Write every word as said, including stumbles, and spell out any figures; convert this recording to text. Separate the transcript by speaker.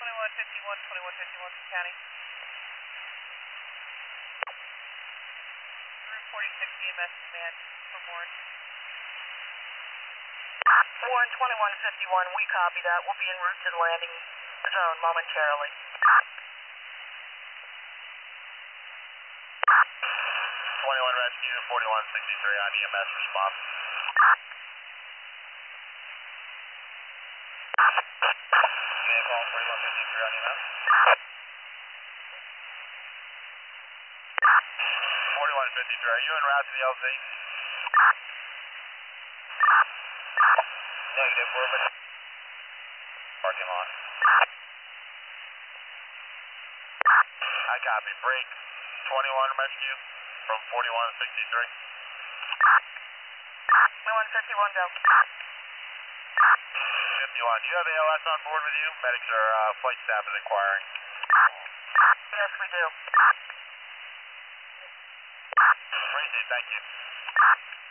Speaker 1: twenty-one fifty-one, twenty-one fifty-one from county. Route forty-six E M S command from Warren.
Speaker 2: Warren twenty-one fifty-one, we copy that. We'll be en route to the landing zone momentarily.
Speaker 3: twenty-one Rescue, forty-one sixty-three on E M S response. Vehicle forty-one fifty-three on E M S. forty-one fifty-three, are you en route to the L Z? Negative, we're in parking lot. I copy, break twenty-one Rescue from forty-one sixty-three.
Speaker 2: twenty-one fifty-one, go.
Speaker 3: fifty-one, do you have A L S on board with you? Medics or uh, flight staff is inquiring.
Speaker 2: Yes, we do.
Speaker 3: Appreciate it, thank you.